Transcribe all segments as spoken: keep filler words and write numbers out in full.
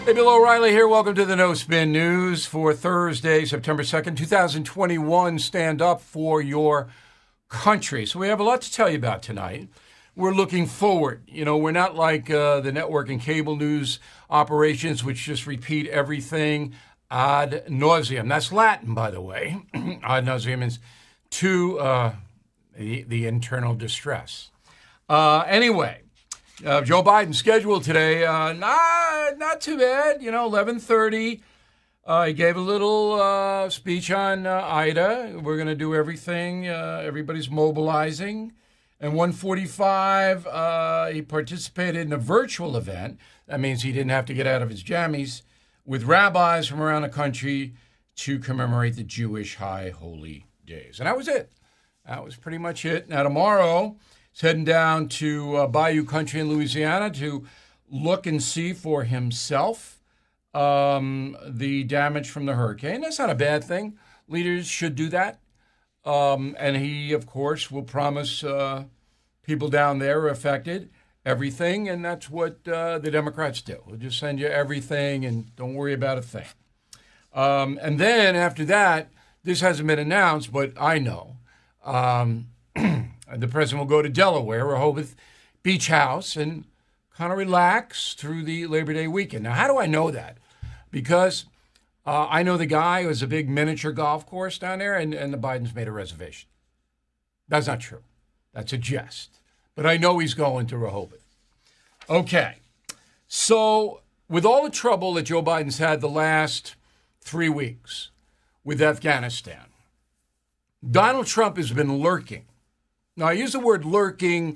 Hey, Bill O'Reilly here. Welcome to the No Spin News for Thursday, September second, twenty twenty-one. Stand up for your country. So we have a lot to tell you about tonight. We're looking forward. You know, we're not like uh, the network and cable news operations, which just repeat everything ad nauseum. That's Latin, by the way. Ad nauseum is to uh, the, the internal distress. Uh, anyway. Uh, Joe Biden scheduled today, uh, not not too bad. You know, eleven thirty. Uh, he gave a little uh, speech on uh, Ida. We're going to do everything. Uh, everybody's mobilizing. And one forty-five, uh, he participated in a virtual event. That means he didn't have to get out of his jammies with rabbis from around the country to commemorate the Jewish high holy days. And that was it. That was pretty much it. Now, tomorrow, he's heading down to uh, Bayou Country in Louisiana to look and see for himself um, the damage from the hurricane. That's not a bad thing. Leaders should do that. Um, and he, of course, will promise uh, people down there who are affected everything, and that's what uh, the Democrats do. We'll just send you everything and don't worry about a thing. Um, and then after that, this hasn't been announced, but I know. Um, the president will go to Delaware, Rehoboth Beach House, and kind of relax through the Labor Day weekend. Now, how do I know that? Because uh, I know the guy who has a big miniature golf course down there, and, and the Bidens made a reservation. That's not true. That's a jest. But I know he's going to Rehoboth. Okay. So with all the trouble that Joe Biden's had the last three weeks with Afghanistan, Donald Trump has been lurking. Now, I use the word lurking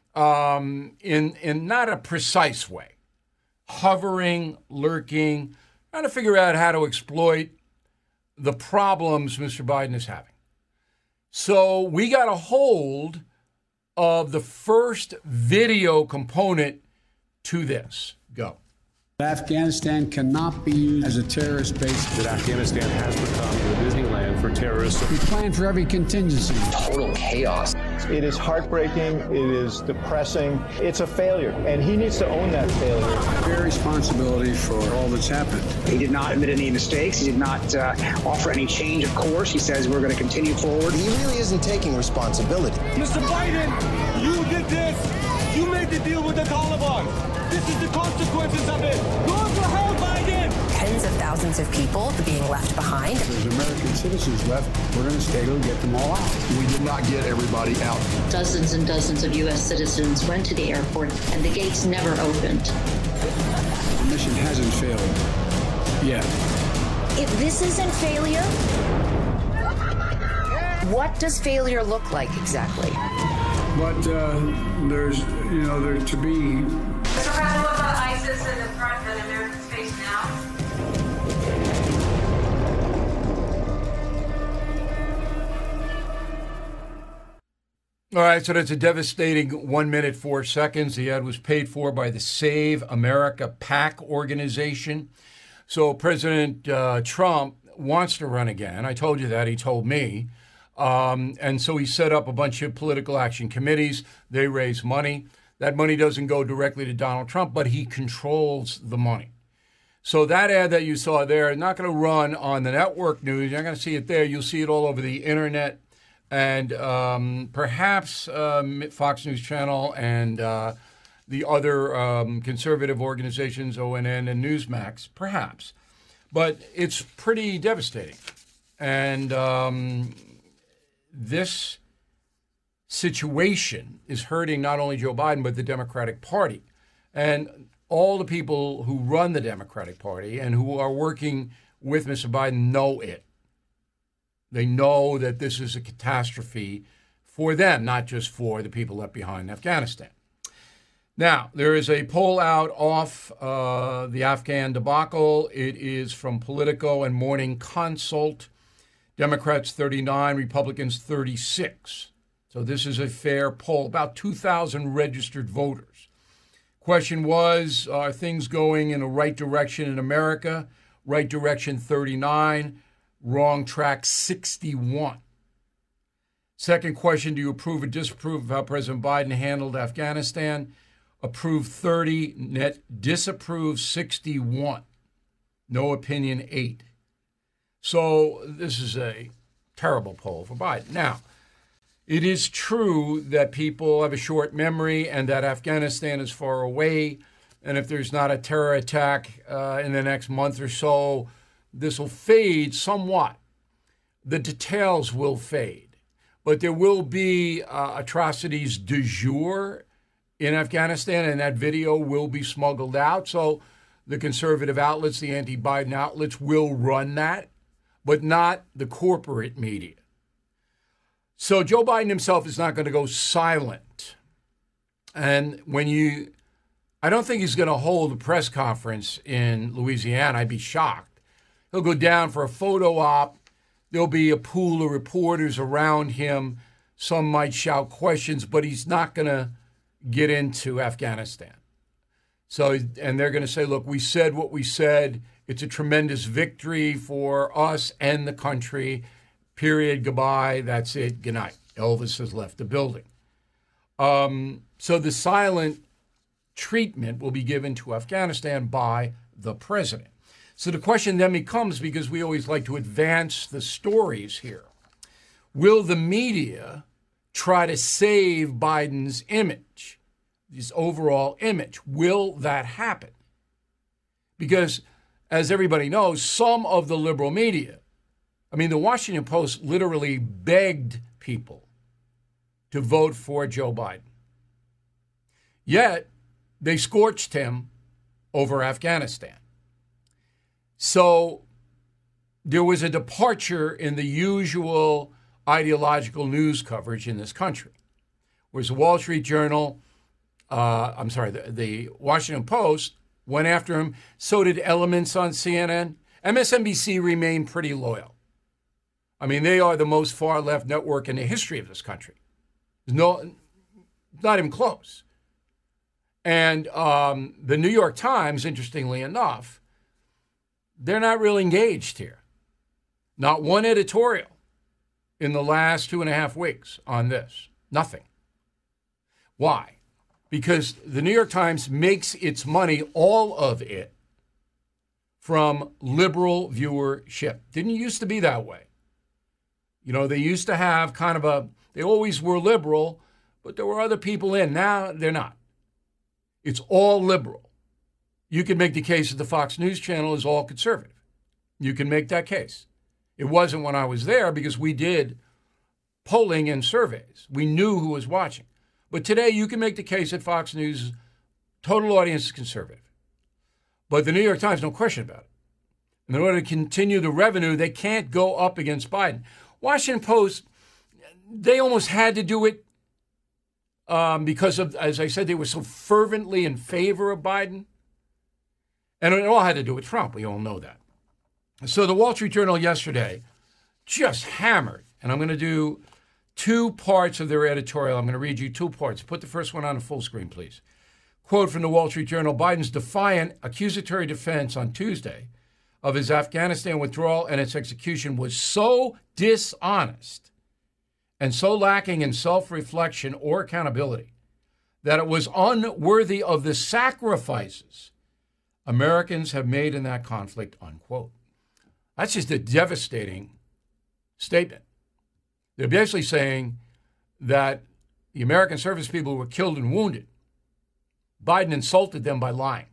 um, in, in not a precise way. Hovering, lurking, trying to figure out how to exploit the problems Mister Biden is having. So we got a hold of the first video component to this. Go. Afghanistan cannot be used as a terrorist base. That Afghanistan has become the Disneyland for terrorists. We plan for every contingency. Total chaos. It is heartbreaking. It is depressing. It's a failure, and he needs to own that failure. Bear responsibility for all that's happened. He did not admit any mistakes. He did not uh, offer any change of course. He says we're going to continue forward. He really isn't taking responsibility. Mister Biden, you did this. You made the deal with the Taliban. This is the consequences of it. Go to hell, Biden! Tens of thousands of people being left behind. There's American citizens left. We're going to stay to get them all out. We did not get everybody out. Dozens and dozens of U S citizens went to the airport, and the gates never opened. The mission hasn't failed yet. If this isn't failure, what does failure look like exactly? But uh, there's, you know, there to be... Mister President, what about ISIS and the threat that Americans face now? All right, so that's a devastating one minute, four seconds. The ad was paid for by the Save America PAC organization. So President uh, Trump wants to run again. I told you that. He told me. Um, and so he set up a bunch of political action committees. They raise money. That money doesn't go directly to Donald Trump, but he controls the money. So that ad that you saw there is not going to run on the network news. You're not going to see it there. You'll see it all over the internet and um, perhaps um, Fox News Channel and uh, the other um, conservative organizations, O N N and Newsmax, perhaps. But it's pretty devastating. And um, this situation is hurting not only Joe Biden, but the Democratic Party. And all the people who run the Democratic Party and who are working with Mister Biden know it. They know that this is a catastrophe for them, not just for the people left behind in Afghanistan. Now, there is a poll out off uh, the Afghan debacle. It is from Politico and Morning Consult. Democrats thirty-nine, Republicans thirty-six. So this is a fair poll, about two thousand registered voters. Question was, are things going in the right direction in America? Right direction thirty-nine, wrong track sixty-one. Second question, do you approve or disapprove of how President Biden handled Afghanistan? Approve thirty, net disapprove sixty-one. No opinion, eight. So this is a terrible poll for Biden. Now, it is true that people have a short memory and that Afghanistan is far away. And if there's not a terror attack uh, in the next month or so, this will fade somewhat. The details will fade. But there will be uh, atrocities du jour in Afghanistan, and that video will be smuggled out. So the conservative outlets, the anti-Biden outlets, will run that, but not the corporate media. So Joe Biden himself is not going to go silent. And when you, I don't think he's going to hold a press conference in Louisiana. I'd be shocked. He'll go down for a photo op. There'll be a pool of reporters around him. Some might shout questions, but he's not going to get into Afghanistan. So, and they're going to say, look, we said what we said. It's a tremendous victory for us and the country. Period. Goodbye. That's it. Good night. Elvis has left the building. Um, so the silent treatment will be given to Afghanistan by the president. So the question then becomes, because we always like to advance the stories here, will the media try to save Biden's image, his overall image? Will that happen? Because, as everybody knows, some of the liberal media, I mean, the Washington Post literally begged people to vote for Joe Biden. Yet, they scorched him over Afghanistan. So there was a departure in the usual ideological news coverage in this country. Whereas the Wall Street Journal, uh, I'm sorry, the, the Washington Post went after him. So did elements on C N N. M S N B C remained pretty loyal. I mean, they are the most far-left network in the history of this country. There's no, not even close. And um, the New York Times, interestingly enough, they're not really engaged here. Not one editorial in the last two and a half weeks on this. Nothing. Why? Because the New York Times makes its money, all of it, from liberal viewership. Didn't used to be that way. You know, they used to have kind of a, they always were liberal, but there were other people in. Now they're not. It's all liberal. You can make the case that the Fox News Channel is all conservative. You can make that case. It wasn't when I was there because we did polling and surveys. We knew who was watching. But today you can make the case that Fox News' total audience is conservative. But the New York Times, no question about it. And in order to continue the revenue, they can't go up against Biden. Washington Post, they almost had to do it um, because of, as I said, they were so fervently in favor of Biden. And it all had to do with Trump. We all know that. So the Wall Street Journal yesterday just hammered, and I'm going to do two parts of their editorial. I'm going to read you two parts. Put the first one on the full screen, please. Quote from the Wall Street Journal: Biden's defiant accusatory defense on Tuesday of his Afghanistan withdrawal and its execution was so dishonest and so lacking in self-reflection or accountability that it was unworthy of the sacrifices Americans have made in that conflict, unquote. That's just a devastating statement. They're basically saying that the American service people were killed and wounded. Biden insulted them by lying.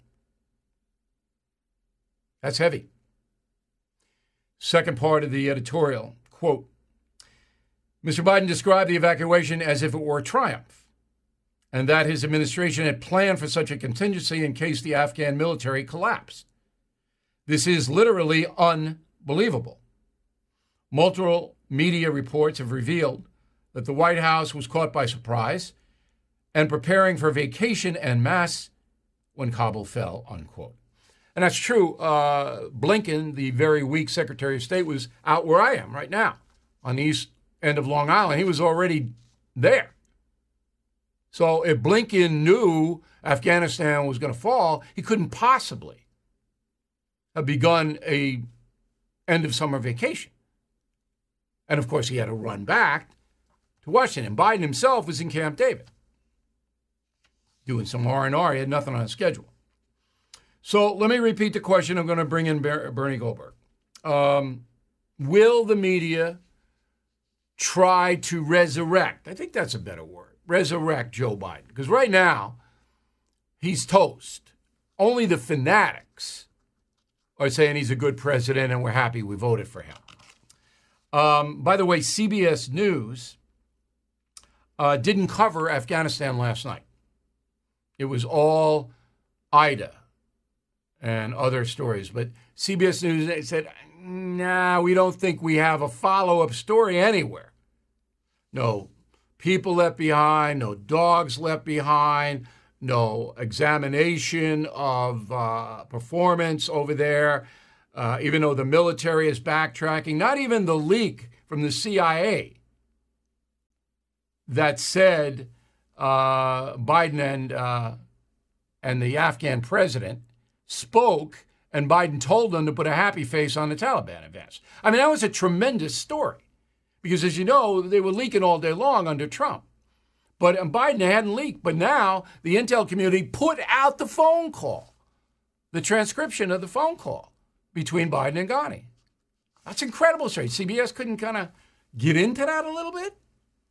That's heavy. Second part of the editorial, quote, Mister Biden described the evacuation as if it were a triumph, and that his administration had planned for such a contingency in case the Afghan military collapsed. This is literally unbelievable. Multiple media reports have revealed that the White House was caught by surprise and preparing for vacation en masse when Kabul fell, unquote. And that's true. Uh, Blinken, the very weak Secretary of State, was out where I am right now on the east end of Long Island. He was already there. So if Blinken knew Afghanistan was going to fall, he couldn't possibly have begun a end of summer vacation. And of course, he had to run back to Washington. Biden himself was in Camp David doing some R and R. He had nothing on his schedule. So let me repeat the question. I'm going to bring in Ber- Bernie Goldberg. Um, will the media try to resurrect, I think that's a better word, resurrect Joe Biden? Because right now, he's toast. Only the fanatics are saying he's a good president and we're happy we voted for him. Um, by the way, C B S News uh, didn't cover Afghanistan last night. It was all Ida and other stories. But C B S News they said, nah, we don't think we have a follow-up story anywhere. No people left behind, no dogs left behind, no examination of uh, performance over there, uh, even though the military is backtracking. Not even the leak from the C I A that said uh, Biden and uh, and the Afghan president spoke, and Biden told them to put a happy face on the Taliban advance. I mean, that was a tremendous story because, as you know, they were leaking all day long under Trump. But um, Biden hadn't leaked. But now the intel community put out the phone call, the transcription of the phone call between Biden and Ghani. That's incredible story. C B S couldn't kind of get into that a little bit?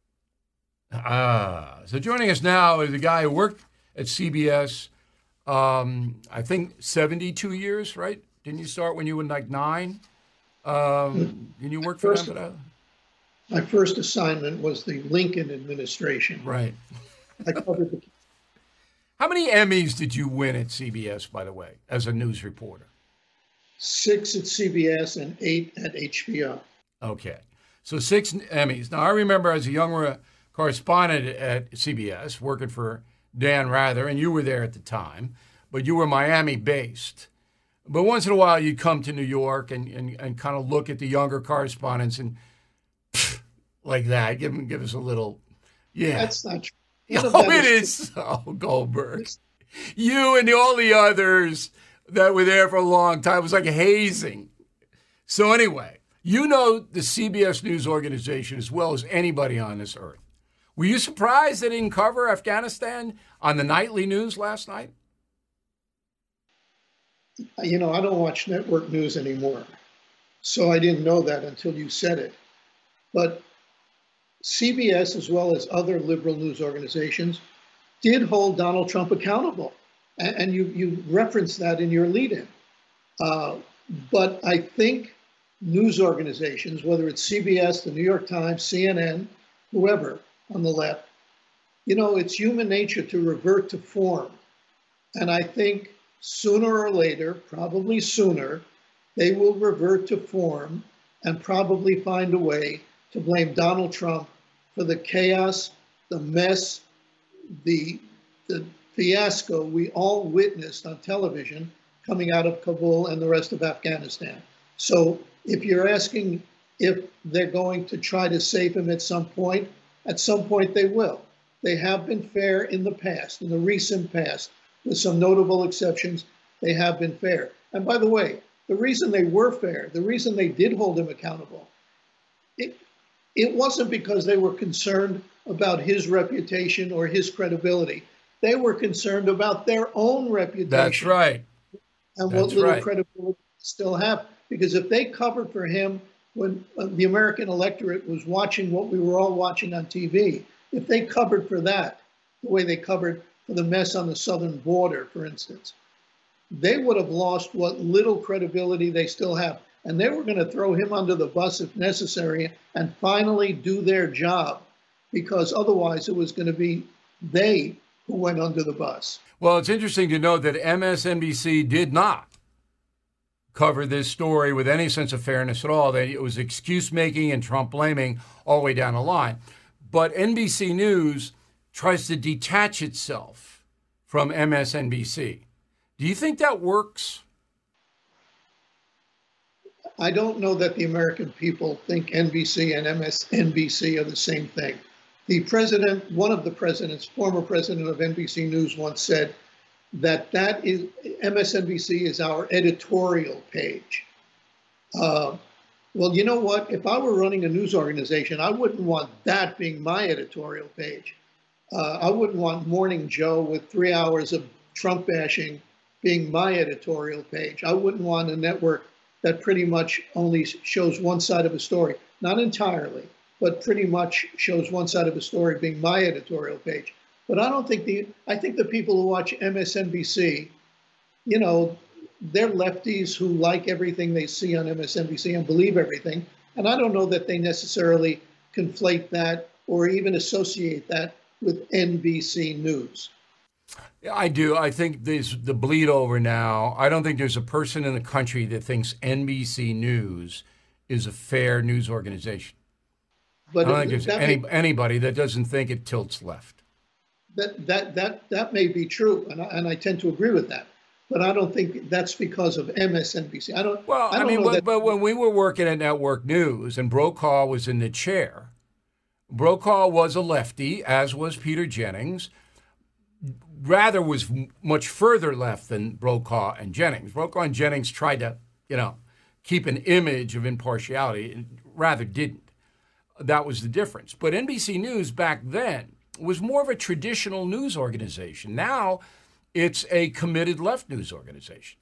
Ah, so joining us now is a guy who worked at C B S, um, I think seventy-two years, right? Didn't you start when you were like nine? Um, didn't you work for first, them? For that? My first assignment was the Lincoln administration. Right. I covered the. How many Emmys did you win at C B S, by the way, as a news reporter? Six at C B S and eight at H B O. Okay. So six Emmys. Now, I remember as a young correspondent at C B S, working for Dan Rather, and you were there at the time, but you were Miami-based. But once in a while, you'd come to New York and, and, and kind of look at the younger correspondents and pff, like that, give them, give us a little, yeah. That's not true. Oh, it is so, Goldberg. You and the, all the others that were there for a long time, it was like hazing. So anyway, you know the C B S News organization as well as anybody on this earth. Were you surprised they didn't cover Afghanistan on the nightly news last night? You know, I don't watch network news anymore, so I didn't know that until you said it. But C B S, as well as other liberal news organizations, did hold Donald Trump accountable. And you, you referenced that in your lead-in. Uh, but I think news organizations, whether it's C B S, the New York Times, C N N, whoever on the left, you know, it's human nature to revert to form. And I think sooner or later, probably sooner, they will revert to form and probably find a way to blame Donald Trump for the chaos, the mess, the, the fiasco we all witnessed on television coming out of Kabul and the rest of Afghanistan. So if you're asking if they're going to try to save him at some point, at some point they will. They have been fair in the past, in the recent past, with some notable exceptions, they have been fair. And by the way, the reason they were fair, the reason they did hold him accountable, it, it wasn't because they were concerned about his reputation or his credibility. They were concerned about their own reputation. That's right. And That's what little right. credibility they still have. Because if they covered for him when uh, the American electorate was watching what we were all watching on T V, if they covered for that, the way they covered for the mess on the southern border, for instance, they would have lost what little credibility they still have. And they were going to throw him under the bus if necessary and finally do their job, because otherwise it was going to be they who went under the bus. Well, it's interesting to note that M S N B C did not cover this story with any sense of fairness at all. That it was excuse-making and Trump blaming all the way down the line. But N B C News tries to detach itself from M S N B C. Do you think that works? I don't know that the American people think N B C and M S N B C are the same thing. The president, one of the presidents, former president of N B C News once said that that is, M S N B C is our editorial page. Uh, well, you know what? If I were running a news organization, I wouldn't want that being my editorial page. Uh, I wouldn't want Morning Joe with three hours of Trump bashing being my editorial page. I wouldn't want a network that pretty much only shows one side of a story, not entirely, but pretty much shows one side of a story being my editorial page. But I don't think the, I think the people who watch M S N B C, you know, they're lefties who like everything they see on M S N B C and believe everything. And I don't know that they necessarily conflate that or even associate that with N B C News. Yeah, I do. I think there's the bleed over now. I don't think there's a person in the country that thinks N B C News is a fair news organization. But I don't think there's any, may, anybody that doesn't think it tilts left. That that that that may be true, and I, and I tend to agree with that. But I don't think that's because of M S N B C. I don't. Well, I, don't I mean, know but, that, but when we were working at Network News and Brokaw was in the chair, Brokaw was a lefty, as was Peter Jennings. Rather was much further left than Brokaw and Jennings. Brokaw and Jennings tried to, you know, keep an image of impartiality, and Rather didn't. That was the difference. But N B C News back then was more of a traditional news organization. Now it's a committed left news organization.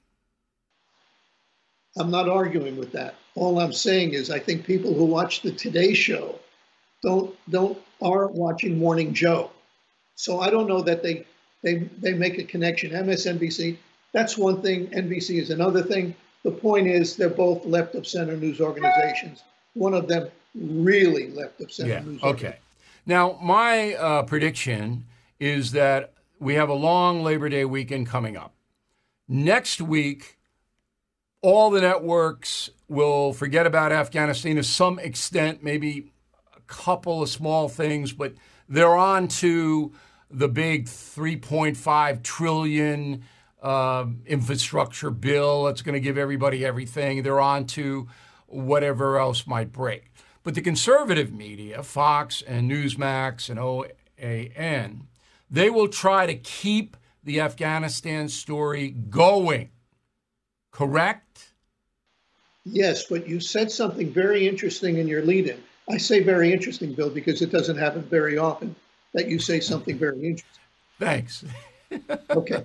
I'm not arguing with that. All I'm saying is I think people who watch the Today Show don't don't aren't watching Morning Joe. So I don't know that they they they make a connection. M S N B C, that's one thing. N B C is another thing. The point is they're both left of center news organizations. One of them really left of center yeah, news. Okay. Now my uh, prediction is that we have a long Labor Day weekend coming up. Next week, all the networks will forget about Afghanistan to some extent, maybe a couple of small things, but they're on to the big three point five trillion uh, infrastructure bill that's going to give everybody everything. They're on to whatever else might break. But the conservative media, Fox and Newsmax and O A N, they will try to keep the Afghanistan story going. Correct? Yes, but you said something very interesting in your lead-in. I say very interesting, Bill, because it doesn't happen very often that you say something very interesting. Thanks. Okay.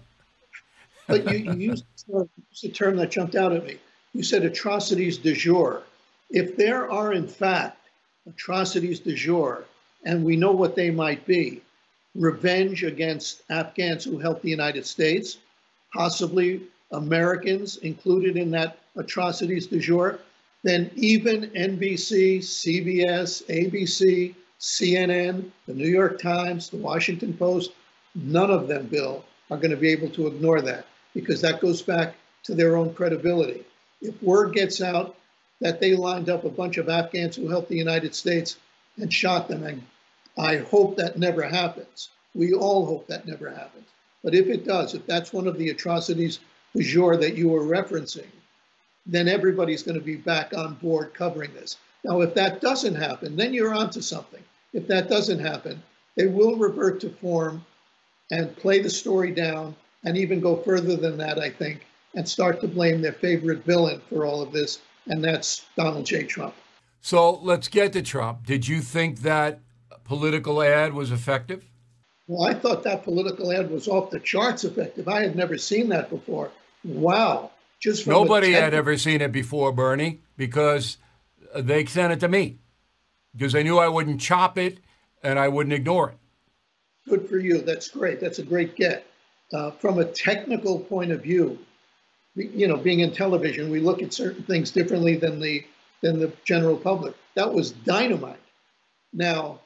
But you, you used a term that jumped out at me. You said atrocities du jour. If there are, in fact, atrocities du jour, and we know what they might be, revenge against Afghans who helped the United States, possibly Americans included in that atrocities du jour, then even N B C, C B S, A B C, C N N, the New York Times, the Washington Post, none of them, Bill, are going to be able to ignore that because that goes back to their own credibility. If word gets out that they lined up a bunch of Afghans who helped the United States and shot them, and I hope that never happens. We all hope that never happens. But if it does, if that's one of the atrocities du jour that you were referencing, then everybody's going to be back on board covering this. Now, if that doesn't happen, then you're onto something. If that doesn't happen, they will revert to form and play the story down and even go further than that, I think, and start to blame their favorite villain for all of this, and that's Donald J. Trump. So let's get to Trump. Did you think that political ad was effective? Well, I thought that political ad was off the charts effective. I had never seen that before. Wow. Just Nobody had ever seen it before, Bernie, because they sent it to me because they knew I wouldn't chop it and I wouldn't ignore it. Good for you. That's great. That's a great get. Uh, from a technical point of view, you know, being in television, we look at certain things differently than the than the general public. That was dynamite. Now,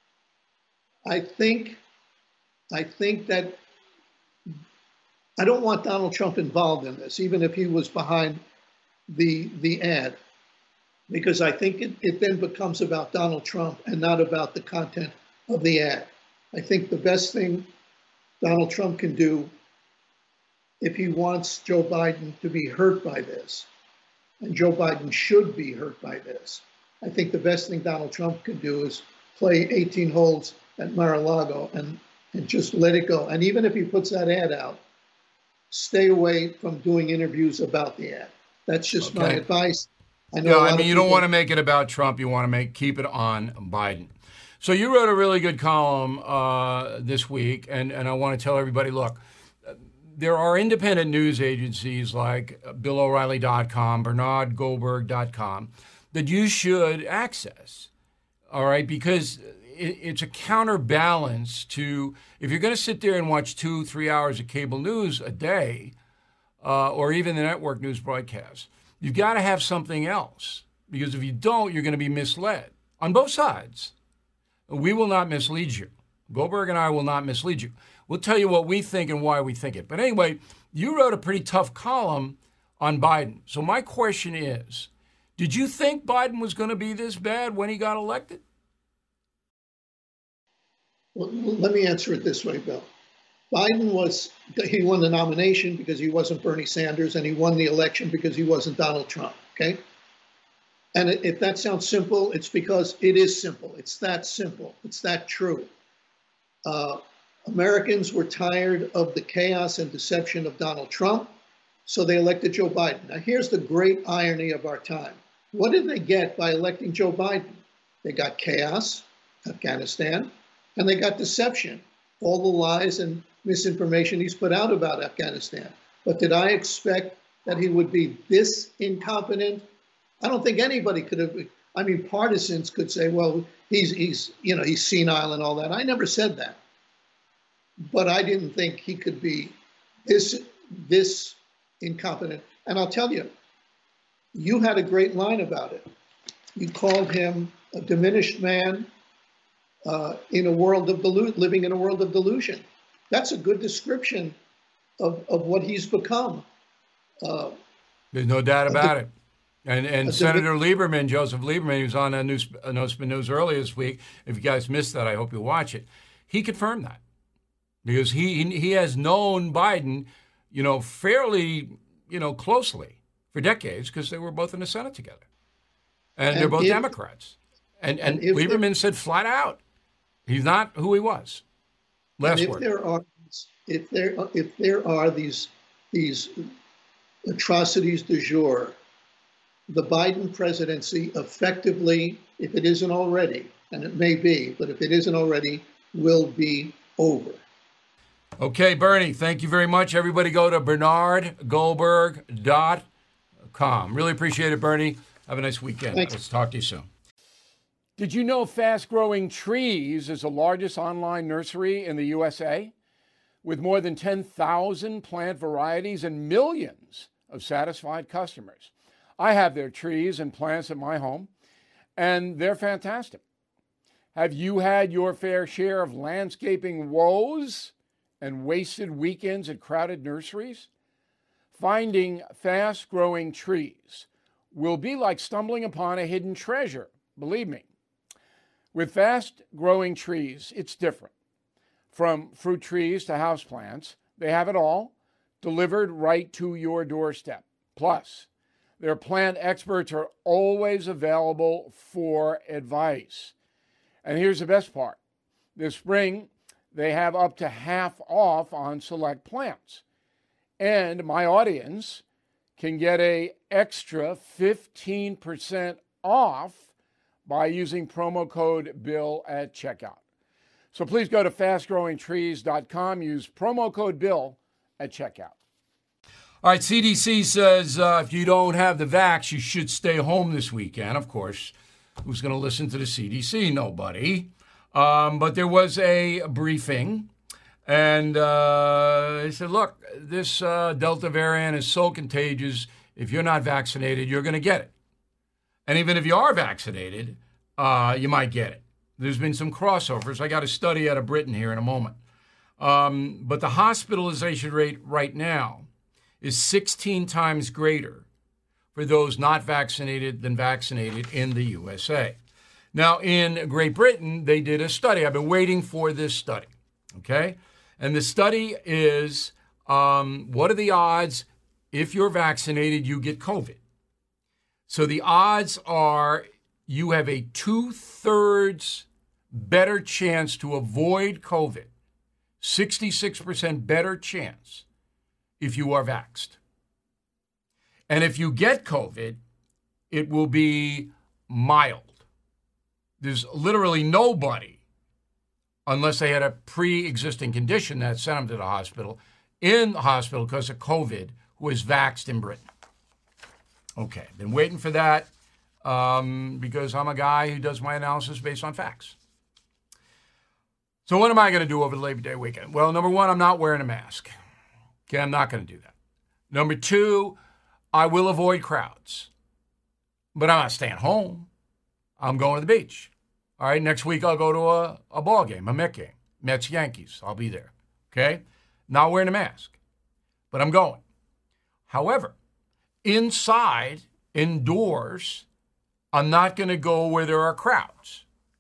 I think, I think that I don't want Donald Trump involved in this, even if he was behind the the ad, because I think it, it then becomes about Donald Trump and not about the content of the ad. I think the best thing Donald Trump can do if he wants Joe Biden to be hurt by this, and Joe Biden should be hurt by this, I think the best thing Donald Trump can do is play eighteen holes at Mar-a-Lago and, and just let it go. And even if he puts that ad out, stay away from doing interviews about the ad. That's just okay. My advice. I know. Yeah, I mean, you don't want to make it about Trump. You want to make keep it on Biden. So you wrote a really good column uh, this week, and, and I want to tell everybody, look, there are independent news agencies like Bill O'Reilly dot com, Bernard Goldberg dot com that you should access, all right? Because it, it's a counterbalance to, if you're going to sit there and watch two, three hours of cable news a day, uh, or even the network news broadcast, you've got to have something else. Because if you don't, you're going to be misled on both sides. We will not mislead you. Goldberg and I will not mislead you. We'll tell you what we think and why we think it. But anyway, you wrote a pretty tough column on Biden. So my question is, did you think Biden was going to be this bad when he got elected? Well, let me answer it this way, Bill. Biden was, he won the nomination because he wasn't Bernie Sanders, and he won the election because he wasn't Donald Trump, okay? And if that sounds simple, it's because it is simple. It's that simple. It's that true. Uh, Americans were tired of the chaos and deception of Donald Trump, so they elected Joe Biden. Now, here's the great irony of our time. What did they get by electing Joe Biden? They got chaos, Afghanistan, and they got deception, all the lies and misinformation he's put out about Afghanistan. But did I expect that he would be this incompetent? I don't think anybody could have. I mean, partisans could say, well, he's, he's, you know, he's senile and all that. I never said that. But I didn't think he could be this, this incompetent. And I'll tell you, you had a great line about it. You called him a diminished man uh, in a world of delu- living in a world of delusion. That's a good description of, of what he's become. Uh, There's no doubt about it. And and Senator Lieberman, Joseph Lieberman, he was on a news, a No Spin News earlier this week. If you guys missed that, I hope you watch it. He confirmed that because he he has known Biden, you know, fairly, you know, closely for decades because they were both in the Senate together, and, and they're both if, Democrats. And and, and Lieberman said flat out, he's not who he was. Last if word. There are if there if there are these these atrocities du jour, the Biden presidency effectively, if it isn't already, and it may be, but if it isn't already, will be over. Okay, Bernie, thank you very much. Everybody go to Bernard Goldberg dot com. Really appreciate it, Bernie. Have a nice weekend. Thanks. Let's talk to you soon. Did you know Fast Growing Trees is the largest online nursery in the U S A? With more than ten thousand plant varieties and millions of satisfied customers. I have their trees and plants at my home, and they're fantastic. Have you had your fair share of landscaping woes and wasted weekends at crowded nurseries? Finding fast-growing trees will be like stumbling upon a hidden treasure, believe me. With fast-growing trees, it's different. From fruit trees to houseplants, they have it all, delivered right to your doorstep. Plus, their plant experts are always available for advice. And here's the best part. This spring, they have up to half off on select plants. And my audience can get an extra fifteen percent off by using promo code BILL at checkout. So please go to fast growing trees dot com, use promo code BILL at checkout. All right, C D C says uh, if you don't have the vax, you should stay home this weekend. Of course, who's going to listen to the C D C? Nobody. Um, but there was a briefing, and uh, they said, look, this uh, Delta variant is so contagious, if you're not vaccinated, you're going to get it. And even if you are vaccinated, uh, you might get it. There's been some crossovers. I got a study out of Britain here in a moment. Um, but the hospitalization rate right now is sixteen times greater for those not vaccinated than vaccinated in the U S A. Now, in Great Britain, they did a study. I've been waiting for this study, okay? And the study is, um, what are the odds if you're vaccinated, you get COVID? So the odds are you have a two-thirds better chance to avoid COVID, sixty-six percent better chance if you are vaxxed. And if you get COVID, it will be mild. There's literally nobody, unless they had a pre-existing condition that sent them to the hospital, in the hospital because of COVID who is vaxxed in Britain. Okay, been waiting for that um, because I'm a guy who does my analysis based on facts. So what am I going to do over the Labor Day weekend? Well, number one, I'm not wearing a mask. Okay, I'm not going to do that. Number two, I will avoid crowds. But I'm not staying home. I'm going to the beach. All right, next week I'll go to a, a ball game, a Met game. Mets, Yankees. I'll be there. Okay? Not wearing a mask. But I'm going. However, inside, indoors, I'm not going to go where there are crowds.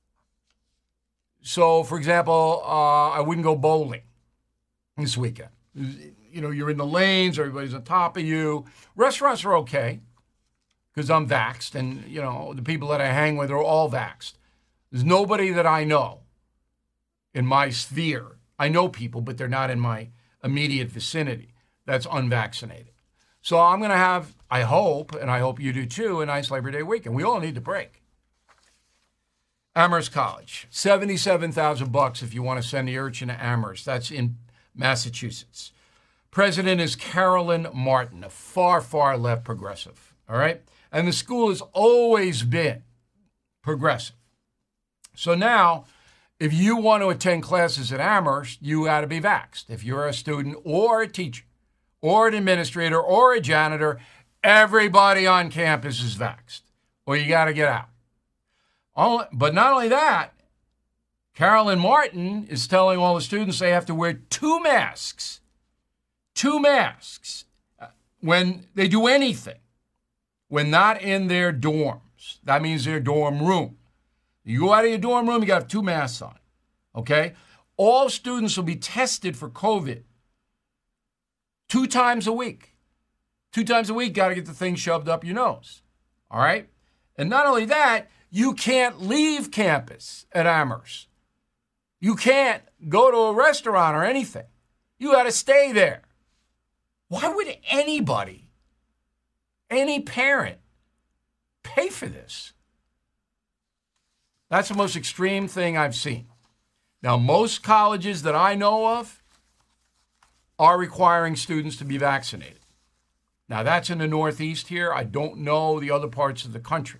So, for example, uh, I wouldn't go bowling this weekend. You know, you're in the lanes, everybody's on top of you. Restaurants are okay because I'm vaxxed, and, you know, the people that I hang with are all vaxxed. There's nobody that I know in my sphere. I know people, but they're not in my immediate vicinity that's unvaccinated. So I'm going to have, I hope, and I hope you do too, a nice Labor Day weekend. We all need to break. Amherst College, seventy-seven thousand bucks if you want to send the urchin to Amherst. That's in Massachusetts. President is Carolyn Martin, a far, far left progressive. All right? And the school has always been progressive. So now, if you want to attend classes at Amherst, you got to be vaxxed. If you're a student or a teacher or an administrator or a janitor, everybody on campus is vaxxed, or you got to get out. But not only that, Carolyn Martin is telling all the students they have to wear two masks, two masks when they do anything, when not in their dorms. That means their dorm room. You go out of your dorm room, you got to have two masks on, okay? All students will be tested for COVID two times a week. Two times a week, got to get the thing shoved up your nose, all right? And not only that, you can't leave campus at Amherst. You can't go to a restaurant or anything. You got to stay there. Why would anybody, any parent, pay for this? That's the most extreme thing I've seen. Now, most colleges that I know of are requiring students to be vaccinated. Now, that's in the Northeast here. I don't know the other parts of the country.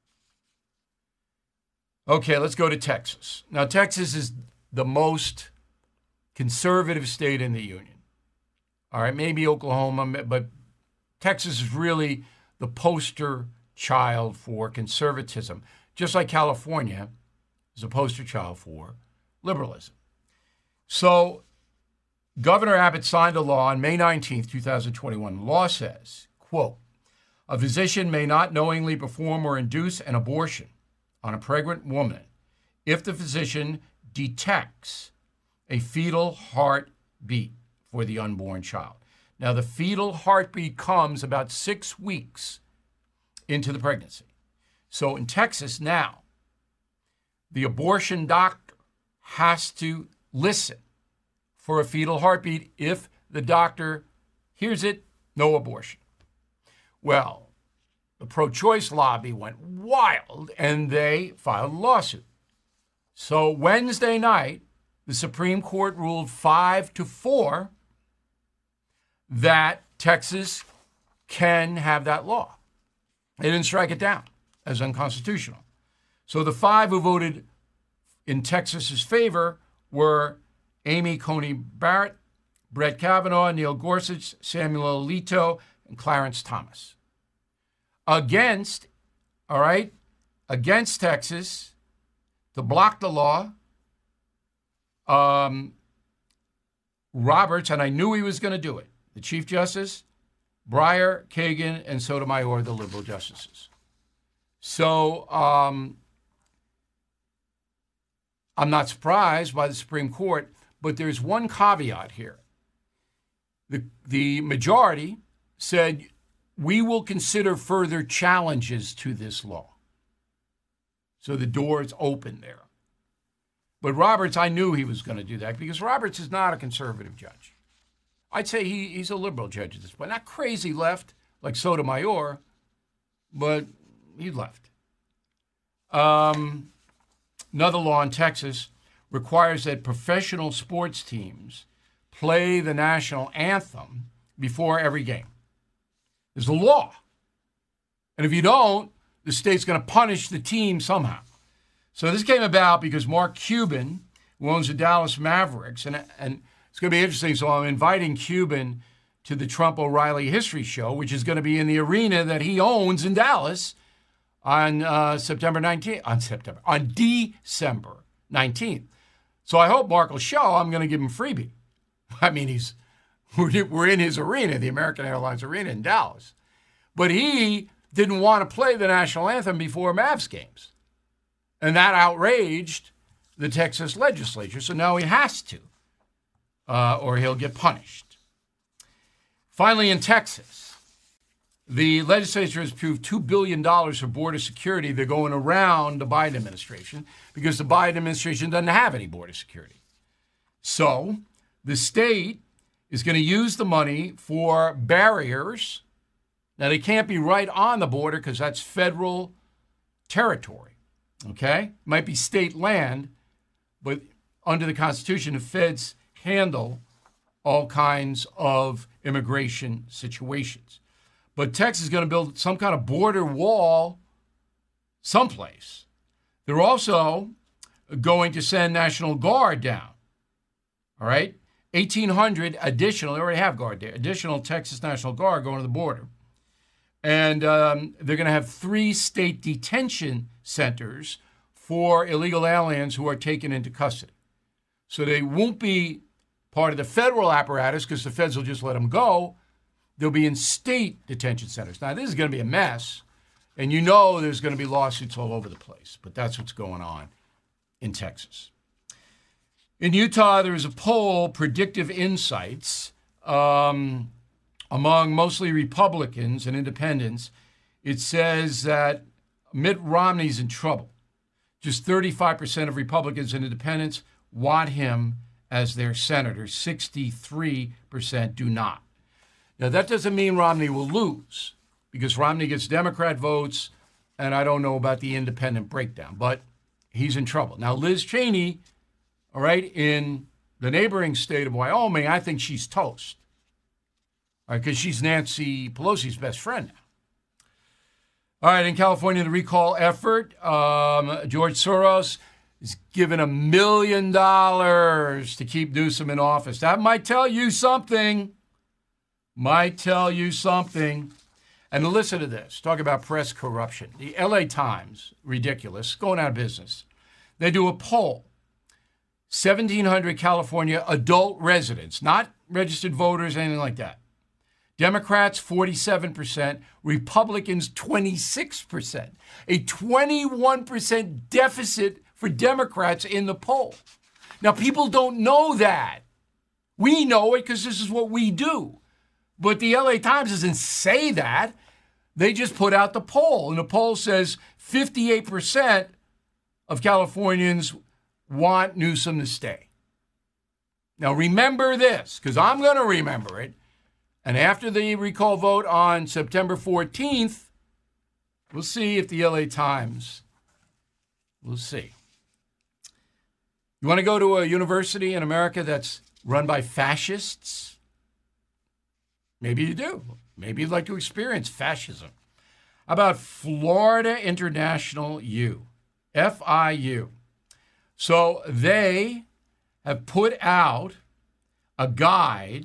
Okay, let's go to Texas. Now, Texas is the most conservative state in the union. All right, maybe Oklahoma, but Texas is really the poster child for conservatism, just like California is a poster child for liberalism. So Governor Abbott signed a law on May nineteenth, twenty twenty-one. The law says, quote, a physician may not knowingly perform or induce an abortion on a pregnant woman if the physician detects a fetal heartbeat for the unborn child. Now, the fetal heartbeat comes about six weeks into the pregnancy. So in Texas now, the abortion doctor has to listen for a fetal heartbeat. If the doctor hears it, no abortion. Well, the pro-choice lobby went wild, and they filed a lawsuit. So Wednesday night, the Supreme Court ruled five to four that Texas can have that law. They didn't strike it down as unconstitutional. So the five who voted in Texas's favor were Amy Coney Barrett, Brett Kavanaugh, Neil Gorsuch, Samuel Alito, and Clarence Thomas. Against, all right, against Texas to block the law, um, Roberts, and I knew he was going to do it, the Chief Justice, Breyer, Kagan, and Sotomayor, the liberal justices. So um, I'm not surprised by the Supreme Court, but there's one caveat here. The, the majority said, we will consider further challenges to this law. So the door is open there. But Roberts, I knew he was going to do that because Roberts is not a conservative judge. I'd say he, he's a liberal judge at this point. Not crazy left like Sotomayor, but he left. Um, another law in Texas requires that professional sports teams play the national anthem before every game. There's a law. And if you don't, the state's going to punish the team somehow. So this came about because Mark Cuban, who owns the Dallas Mavericks, and, and it's going to be interesting. So I'm inviting Cuban to the Trump O'Reilly History Show, which is going to be in the arena that he owns in Dallas on uh, September nineteenth, on September, on December nineteenth. So I hope Mark will show. I'm going to give him a freebie. I mean, he's we're in his arena, the American Airlines Arena in Dallas. But he didn't want to play the national anthem before Mavs games. And that outraged the Texas legislature. So now he has to, uh, or he'll get punished. Finally, in Texas, the legislature has approved two billion dollars for border security. They're going around the Biden administration because the Biden administration doesn't have any border security. So the state is going to use the money for barriers. Now, they can't be right on the border because that's federal territory, okay? Might be state land, but under the Constitution, the feds handle all kinds of immigration situations. But Texas is going to build some kind of border wall someplace. They're also going to send National Guard down, all right? eighteen hundred additional, they already have Guard there, additional Texas National Guard going to the border. And um, they're going to have three state detention centers for illegal aliens who are taken into custody. So they won't be part of the federal apparatus because the feds will just let them go. They'll be in state detention centers. Now, this is going to be a mess, and you know there's going to be lawsuits all over the place, but that's what's going on in Texas. In Utah, there is a poll, Predictive Insights, um, among mostly Republicans and independents. It says that Mitt Romney's in trouble. Just thirty-five percent of Republicans and independents want him as their senator. sixty-three percent do not. Now, that doesn't mean Romney will lose because Romney gets Democrat votes, and I don't know about the independent breakdown, but he's in trouble. Now, Liz Cheney, all right, in the neighboring state of Wyoming, I think she's toast. All right, because she's Nancy Pelosi's best friend now. All right, in California, the recall effort, um, George Soros is given a million dollars to keep Newsom in office. That might tell you something. Might tell you something. And listen to this. Talk about press corruption. The L A Times, ridiculous, going out of business. They do a poll. seventeen hundred California adult residents, not registered voters, anything like that. Democrats, forty-seven percent. Republicans, twenty-six percent. A twenty-one percent deficit for Democrats in the poll. Now, people don't know that. We know it because this is what we do. But the L A Times doesn't say that. They just put out the poll. And the poll says fifty-eight percent of Californians want Newsom to stay. Now, remember this, because I'm going to remember it. And after the recall vote on September fourteenth, we'll see if the L A Times, we'll see. You want to go to a university in America that's run by fascists? Maybe you do. Maybe you'd like to experience fascism. How about Florida International U, F I U? So they have put out a guide.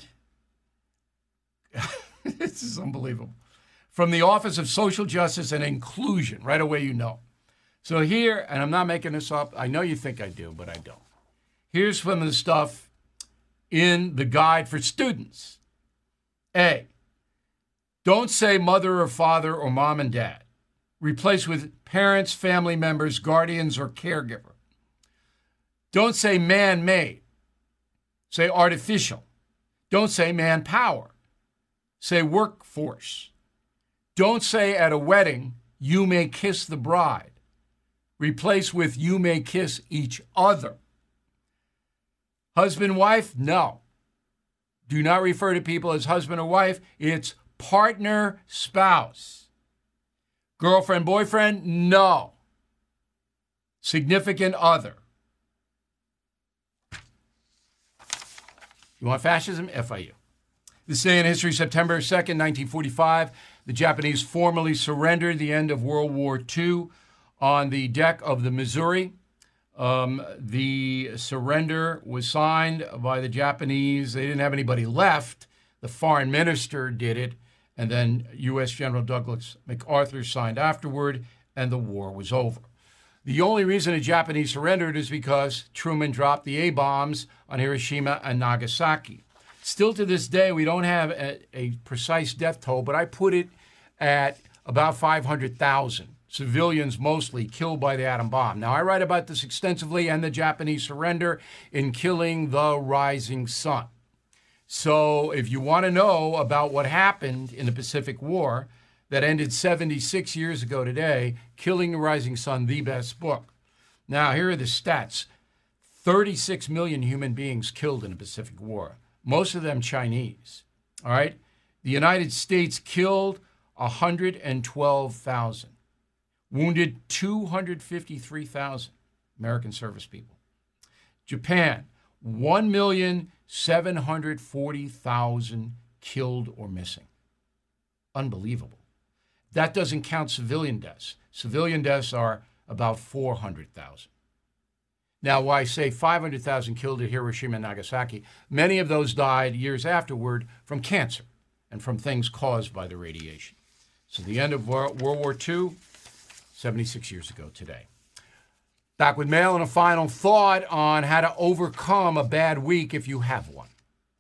This is unbelievable. From the Office of Social Justice and Inclusion. Right away, you know. So here, and I'm not making this up. I know you think I do, but I don't. Here's some of the stuff in the guide for students. A, don't say mother or father or mom and dad. Replace with parents, family members, guardians, or caregiver. Don't say man-made. Say artificial. Don't say manpower. Say workforce. Don't say at a wedding, you may kiss the bride. Replace with you may kiss each other. Husband, wife? No. Do not refer to people as husband or wife. It's partner, spouse. Girlfriend, boyfriend? No. Significant other. You want fascism? F I U. This day in history, September second, nineteen forty-five, the Japanese formally surrendered the end of World War Two on the deck of the Missouri. Um, the surrender was signed by the Japanese. They didn't have anybody left. The foreign minister did it, and then U S General Douglas MacArthur signed afterward, and the war was over. The only reason the Japanese surrendered is because Truman dropped the A-bombs on Hiroshima and Nagasaki. Still to this day, we don't have a, a precise death toll, but I put it at about five hundred thousand. Civilians mostly killed by the atom bomb. Now, I write about this extensively and the Japanese surrender in Killing the Rising Sun. So if you want to know about what happened in the Pacific War that ended seventy-six years ago today, Killing the Rising Sun, the best book. Now, here are the stats. thirty-six million human beings killed in the Pacific War, most of them Chinese. All right? The United States killed one hundred twelve thousand. Wounded two hundred fifty-three thousand American service people. Japan, one million seven hundred forty thousand killed or missing. Unbelievable. That doesn't count civilian deaths. Civilian deaths are about four hundred thousand. Now, why I say five hundred thousand killed at Hiroshima and Nagasaki, many of those died years afterward from cancer and from things caused by the radiation. So the end of World War Two, seventy-six years ago today. Back with mail and a final thought on how to overcome a bad week if you have one.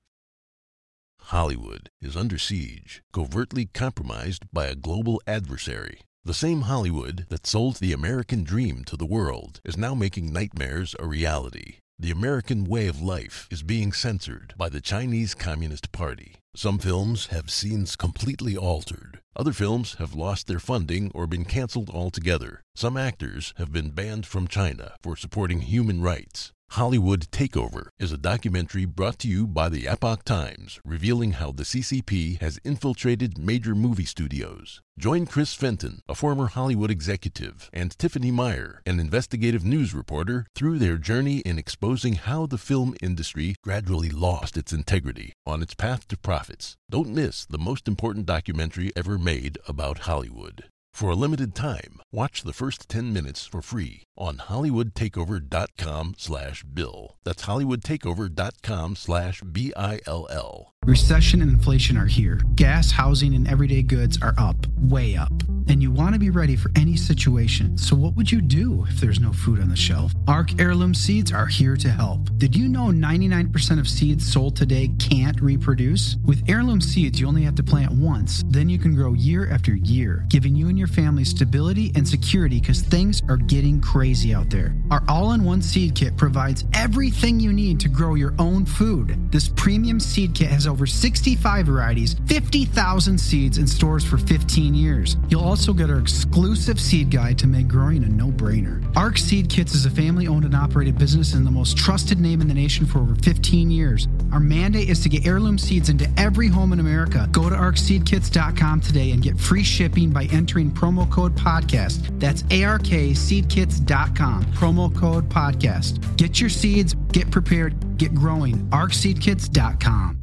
Hollywood is under siege, covertly compromised by a global adversary. The same Hollywood that sold the American dream to the world is now making nightmares a reality. The American way of life is being censored by the Chinese Communist Party. Some films have scenes completely altered. Other films have lost their funding or been canceled altogether. Some actors have been banned from China for supporting human rights. Hollywood Takeover is a documentary brought to you by the Epoch Times, revealing how the C C P has infiltrated major movie studios. Join Chris Fenton, a former Hollywood executive, and Tiffany Meyer, an investigative news reporter, through their journey in exposing how the film industry gradually lost its integrity on its path to profits. Don't miss the most important documentary ever made about Hollywood. For a limited time, watch the first ten minutes for free on hollywoodtakeover.com slash bill. That's hollywoodtakeover.com slash B I L L. Recession and inflation are here. Gas, housing, and everyday goods are up, way up. And you want to be ready for any situation. So what would you do if there's no food on the shelf? Ark Heirloom Seeds are here to help. Did you know ninety-nine percent of seeds sold today can't reproduce? With Heirloom Seeds, you only have to plant once. Then you can grow year after year, giving you and your family stability and security because things are getting crazy out there. Our all-in-one seed kit provides everything you need to grow your own food. This premium seed kit has over sixty-five varieties, fifty thousand seeds, and stores for fifteen years. You'll also get our exclusive seed guide to make growing a no-brainer. Ark Seed Kits is a family-owned and operated business and the most trusted name in the nation for over fifteen years. Our mandate is to get heirloom seeds into every home in America. Go to ark seed kits dot com today and get free shipping by entering promo code podcast. That's A R K seed kits dot com. Promo code podcast. Get your seeds, get prepared, get growing. ark seed kits dot com.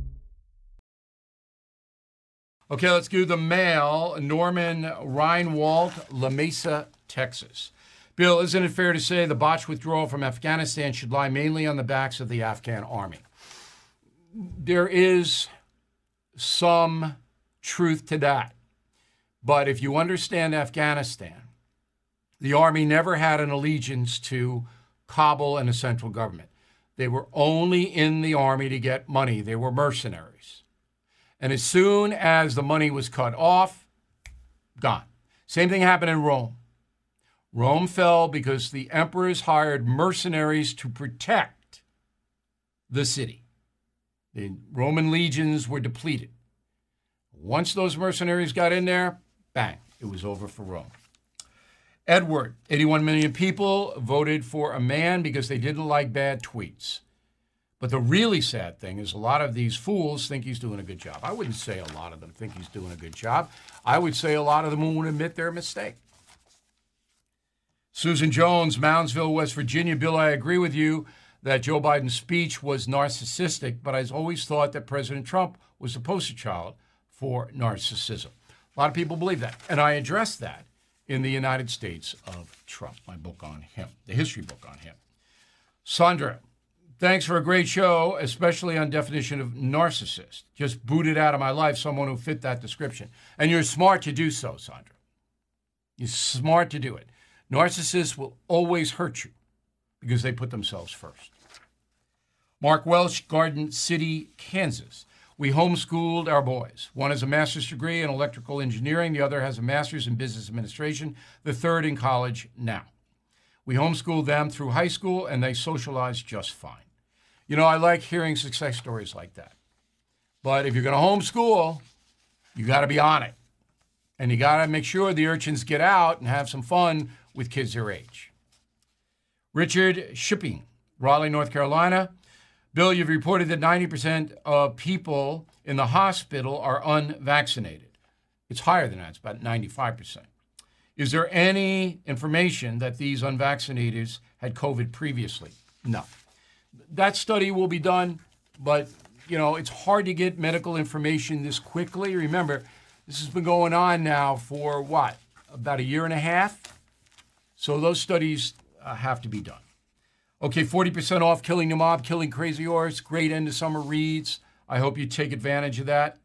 Okay, let's do the mail. Norman Reinwald, La Mesa, Texas. Bill, isn't it fair to say the botched withdrawal from Afghanistan should lie mainly on the backs of the Afghan army? There is some truth to that. But if you understand Afghanistan, the army never had an allegiance to Kabul and the central government. They were only in the army to get money. They were mercenaries. And as soon as the money was cut off, gone. Same thing happened in Rome. Rome fell because the emperors hired mercenaries to protect the city. The Roman legions were depleted. Once those mercenaries got in there, bang, it was over for Rome. Edward, eighty-one million people voted for a man because they didn't like bad tweets. But the really sad thing is a lot of these fools think he's doing a good job. I wouldn't say a lot of them think he's doing a good job. I would say a lot of them won't admit their mistake. Susan Jones, Moundsville, West Virginia. Bill, I agree with you that Joe Biden's speech was narcissistic, but I always thought that President Trump was the poster child for narcissism. A lot of people believe that, and I addressed that in The United States of Trump, my book on him, the history book on him. Sandra, thanks for a great show, especially on definition of narcissist. Just booted out of my life someone who fit that description. And you're smart to do so, Sandra. You're smart to do it. Narcissists will always hurt you because they put themselves first. Mark Welsh, Garden City, Kansas. We homeschooled our boys. One has a master's degree in electrical engineering. The other has a master's in business administration. The third in college now. We homeschooled them through high school, and they socialized just fine. You know, I like hearing success stories like that. But if you're going to homeschool, you got to be on it. And you got to make sure the urchins get out and have some fun with kids their age. Richard Shipping, Raleigh, North Carolina. Bill, you've reported that ninety percent of people in the hospital are unvaccinated. It's higher than that. It's about ninety-five percent. Is there any information that these unvaccinated had COVID previously? No. That study will be done, but, you know, it's hard to get medical information this quickly. Remember, this has been going on now for, what, about a year and a half? So those studies uh, have to be done. Okay, forty percent off Killing the Mob, Killing Crazy Horse. Great end of summer reads. I hope you take advantage of that.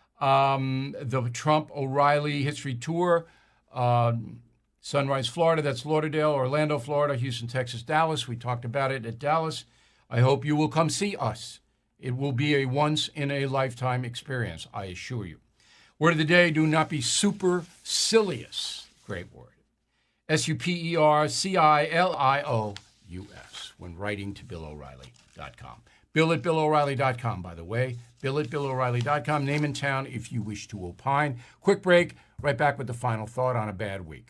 Um, the Trump O'Reilly History Tour. Um, Sunrise, Florida. That's Lauderdale, Orlando, Florida, Houston, Texas, Dallas. We talked about it at Dallas. I hope you will come see us. It will be a once-in-a-lifetime experience, I assure you. Word of the day, do not be supercilious. Great word. S U P E R C I L I O U S when writing to Bill O'Reilly dot com. Bill at Bill O'Reilly dot com, by the way. Bill at Bill O'Reilly dot com. Name and town if you wish to opine. Quick break. Right back with the final thought on a bad week.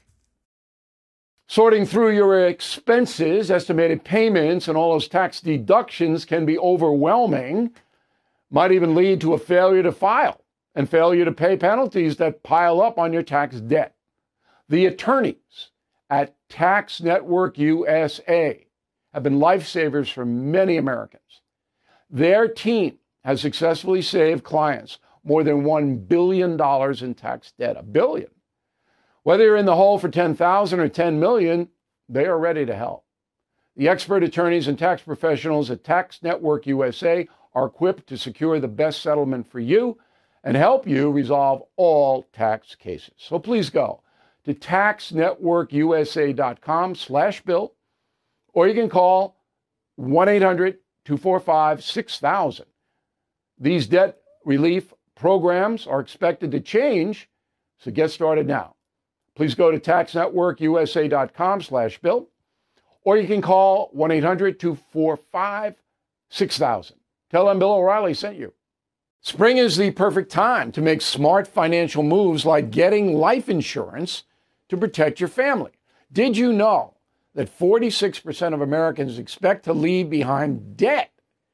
Sorting through your expenses, estimated payments, and all those tax deductions can be overwhelming. Might even lead to a failure to file and failure to pay penalties that pile up on your tax debt. The attorneys at Tax Network U S A have been lifesavers for many Americans. Their team has successfully saved clients more than one billion dollars in tax debt. A billion. Whether you're in the hole for ten thousand dollars or ten million dollars, they are ready to help. The expert attorneys and tax professionals at Tax Network U S A are equipped to secure the best settlement for you and help you resolve all tax cases. So please go to tax network u s a dot com slash bill, or you can call one eight hundred two four five six thousand. These debt relief programs are expected to change, so get started now. Please go to tax network u s a dot com slash bill, or you can call one eight hundred two four five six thousand. Tell them Bill O'Reilly sent you. Spring is the perfect time to make smart financial moves like getting life insurance to protect your family. Did you know that forty-six percent of Americans expect to leave behind debt?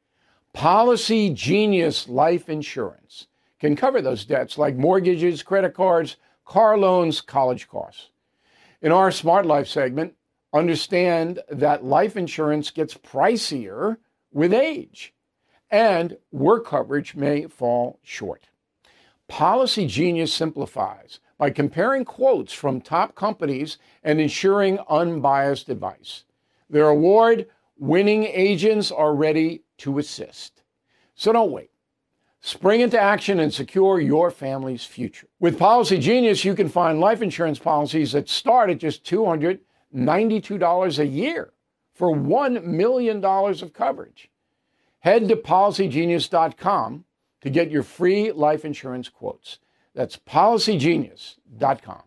Policy Genius Life Insurance can cover those debts like mortgages, credit cards, car loans, college costs. In our Smart Life segment, understand that life insurance gets pricier with age, and work coverage may fall short. Policy Genius simplifies by comparing quotes from top companies and ensuring unbiased advice. Their award-winning agents are ready to assist. So don't wait. Spring into action and secure your family's future. With Policy Genius, you can find life insurance policies that start at just two hundred ninety-two dollars a year for one million dollars of coverage. Head to policy genius dot com to get your free life insurance quotes. That's policy genius dot com.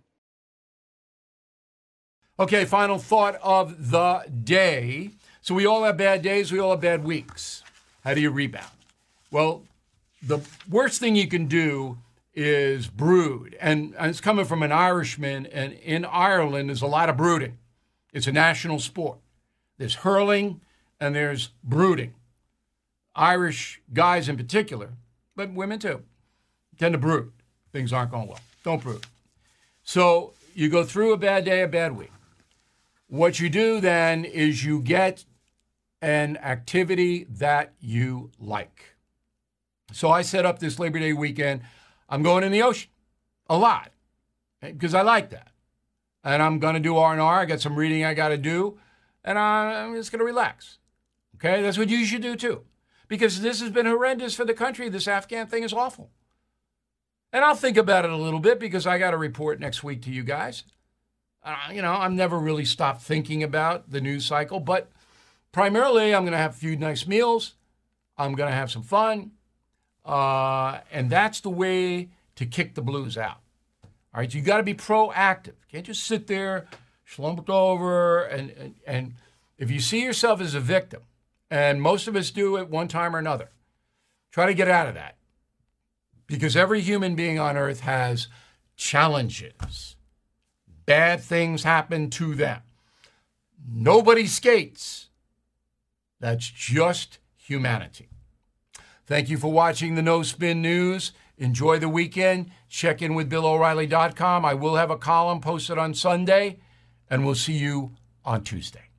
Okay, final thought of the day. So we all have bad days, we all have bad weeks. How do you rebound? Well, the worst thing you can do is brood. And, and it's coming from an Irishman, and in Ireland there's a lot of brooding. It's a national sport. There's hurling and there's brooding. Irish guys in particular, but women too, tend to brood. Things aren't going well. Don't brood. So you go through a bad day, a bad week. What you do then is you get an activity that you like. So I set up this Labor Day weekend. I'm going in the ocean a lot because I like that. And I'm going to do R and R. I got some reading I got to do, and I'm just going to relax. Okay? That's what you should do too, because this has been horrendous for the country. This Afghan thing is awful. And I'll think about it a little bit because I got to report next week to you guys. Uh, you know, I've never really stopped thinking about the news cycle, but primarily I'm going to have a few nice meals. I'm going to have some fun. Uh, and that's the way to kick the blues out. All right, so you got to be proactive. You can't just sit there, slumped over, and, and, and if you see yourself as a victim, and most of us do at one time or another, try to get out of that. Because every human being on earth has challenges. Bad things happen to them. Nobody skates. That's just humanity. Thank you for watching the No Spin News. Enjoy the weekend. Check in with Bill O'Reilly dot com. I will have a column posted on Sunday, and we'll see you on Tuesday.